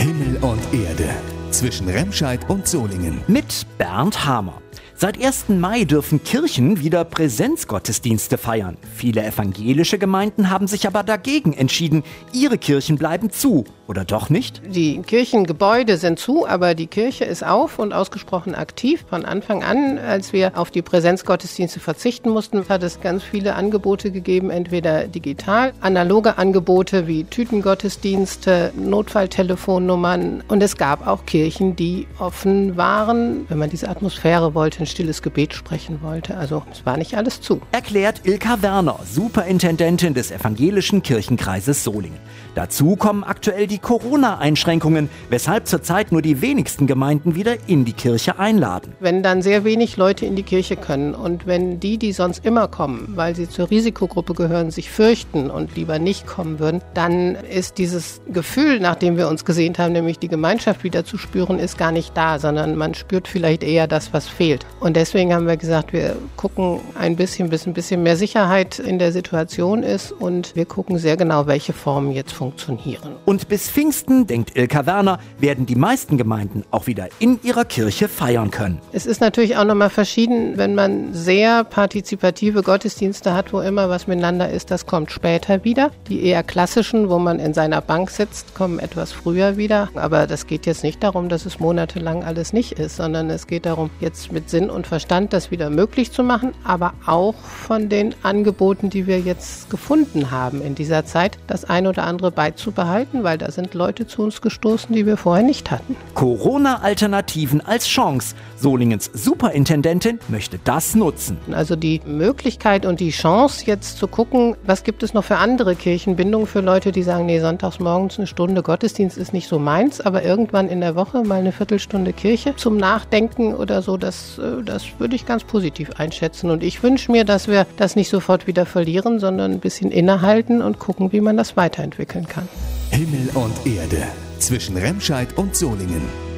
Himmel und Erde. Zwischen Remscheid und Solingen. Mit Bernd Hamer. Seit 1. Mai dürfen Kirchen wieder Präsenzgottesdienste feiern. Viele evangelische Gemeinden haben sich aber dagegen entschieden. Ihre Kirchen bleiben zu. Oder doch nicht? Die Kirchengebäude sind zu, aber die Kirche ist auf und ausgesprochen aktiv. Von Anfang an, als wir auf die Präsenzgottesdienste verzichten mussten, hat es ganz viele Angebote gegeben, entweder digital, analoge Angebote wie Tütengottesdienste, Notfalltelefonnummern. Und es gab auch Kirchen, die offen waren, wenn man diese Atmosphäre wollte, ein stilles Gebet sprechen wollte. Also es war nicht alles zu. Erklärt Ilka Werner, Superintendentin des Evangelischen Kirchenkreises Solingen. Dazu kommen aktuell die Corona-Einschränkungen, weshalb zurzeit nur die wenigsten Gemeinden wieder in die Kirche einladen. Wenn dann sehr wenig Leute in die Kirche können und wenn die sonst immer kommen, weil sie zur Risikogruppe gehören, sich fürchten und lieber nicht kommen würden, dann ist dieses Gefühl, nachdem wir uns gesehnt haben, nämlich die Gemeinschaft wieder zu spüren, ist gar nicht da, sondern man spürt vielleicht eher das, was fehlt. Und deswegen haben wir gesagt, wir gucken ein bisschen, bis ein bisschen mehr Sicherheit in der Situation ist und wir gucken sehr genau, welche Formen jetzt funktionieren. Und bis Pfingsten, denkt Ilka Werner, werden die meisten Gemeinden auch wieder in ihrer Kirche feiern können. Es ist natürlich auch nochmal verschieden, wenn man sehr partizipative Gottesdienste hat, wo immer was miteinander ist, das kommt später wieder. Die eher klassischen, wo man in seiner Bank sitzt, kommen etwas früher wieder. Aber das geht jetzt nicht darum, dass es monatelang alles nicht ist, sondern es geht darum, jetzt mit Sinn und Verstand das wieder möglich zu machen, aber auch von den Angeboten, die wir jetzt gefunden haben in dieser Zeit, das ein oder andere beizubehalten, weil da sind Leute zu uns gestoßen, die wir vorher nicht hatten. Corona-Alternativen als Chance. Solingens Superintendentin möchte das nutzen. Also die Möglichkeit und die Chance jetzt zu gucken, was gibt es noch für andere Kirchenbindungen für Leute, die sagen, nee, sonntags morgens eine Stunde Gottesdienst ist nicht so meins, aber irgendwann in der Woche mal eine Viertelstunde Kirche zum Nachdenken oder so, das würde ich ganz positiv einschätzen. Und ich wünsche mir, dass wir das nicht sofort wieder verlieren, sondern ein bisschen innehalten und gucken, wie man das weiterentwickeln kann. Himmel und Erde. Zwischen Remscheid und Solingen.